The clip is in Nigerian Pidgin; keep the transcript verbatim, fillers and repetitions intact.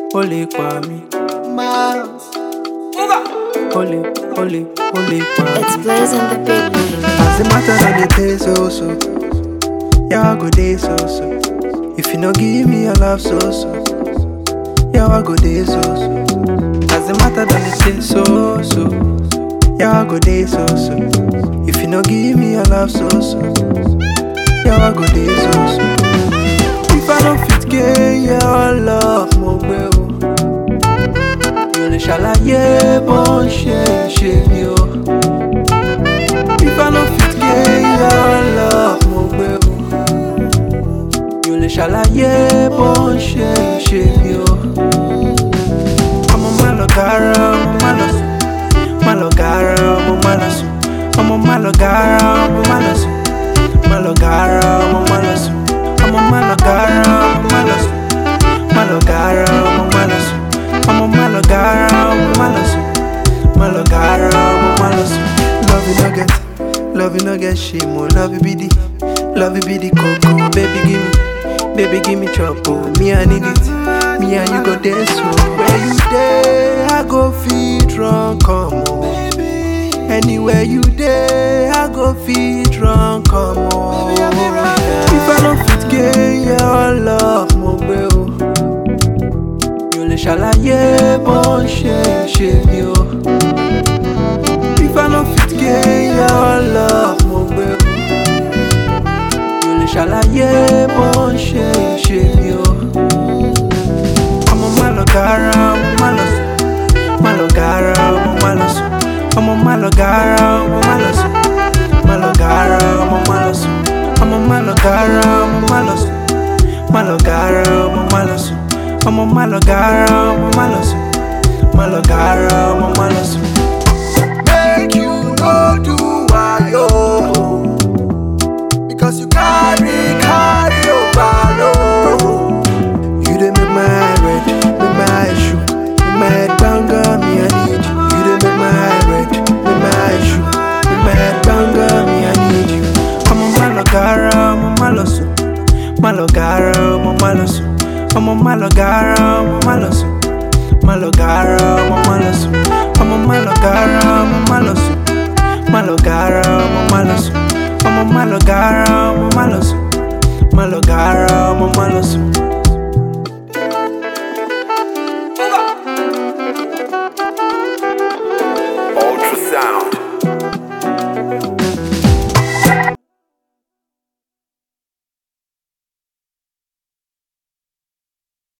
Ole pa mi. Miles. Ole, ole, ole pa mi. It's Blaze and the Big Beat. As the matter on the day so so. Yeah, I go day so so. If you no give me your love so so. Yeah, I go day so so. As the matter on the day so so. Yeah, I go day so so. If you no give me your love so so. Yeah, I go day so so. If I don't fit get your love, mo gbe o. Mi ò lè ṣàlàyé bó ń ṣe ṣe mi o. If I don't fit get your love, mo gbe o. Mi ò lè ṣàlàyé bó ń ṣe ṣe mi o. Ọmọ má lọ gara, ọmọ má lọ sùn. Má lọ gara, ọmọ má lọ sùn. Ọmọ má lọ gara, ọmọ má lọ sùn. Má lọ gara, ọmọ má lọ sùn. Ọmọ má lọ gara, ọmọ má lọ sùn. Má lọ gara, ọmọ má lọ sùn. Ọmọ má lọ gara, ọmọ má lọ sùn. Má lọ gara, ọmọ má lọ sùn. Love you no get, love you no get shame, oh. Love you be the, love you be the coco. Baby give me, baby give me trouble. Me I need it, me and you go there so. Where you there, I go feel drunk, come on. Anywhere you there, I go feel drunk, come on. If I don't fit get your love, mo gbe o. Mi ò lè ṣàlàyé bó ń ṣe ṣe mi o. If I don't fit get your love, mo gbe o. Mi ò lè ṣàlàyé bó ń ṣe ṣe mi o. Ọmọ má lọ gara, ọmọ má lọ sùn. Má lọ gara, ọmọ má lọ sùn. Ọmọ má lọ gara, ọmọ má lọ sùn. Má lọ gara, ọmọ má lọ sùn. Ọmọ má lọ gara, ọmọ má lọ sùn. Má lọ gara, ọmọ má lọ sùn. Ọmọ má lọ gara, ọmọ má lọ sùn. Má lọ gara, ọmọ má lọ sùn. Make you no do wayo, because you carry carry overload. You dey make my eye red, make my eye shook, make my head banga, me I need you. You dey make my eye red, make my eye shook, make my head banga, me I need you. Ọmọ má lọ gara, ọmọ má lọ sùn. Má lọ gara, ọmọ má lọ sùn. Ọmọ má lọ gara, ọmọ má lọ sùn. Má lọ gara, ọmọ má lọ sùn. Ọmọ má lọ gara, ọmọ má lọ sùn. Má lọ gara, ọmọ má lọ sùn. Ọmọ má lọ gara, ọmọ má lọ sùn. Má lọ gara, ọmọ má lọ sùn.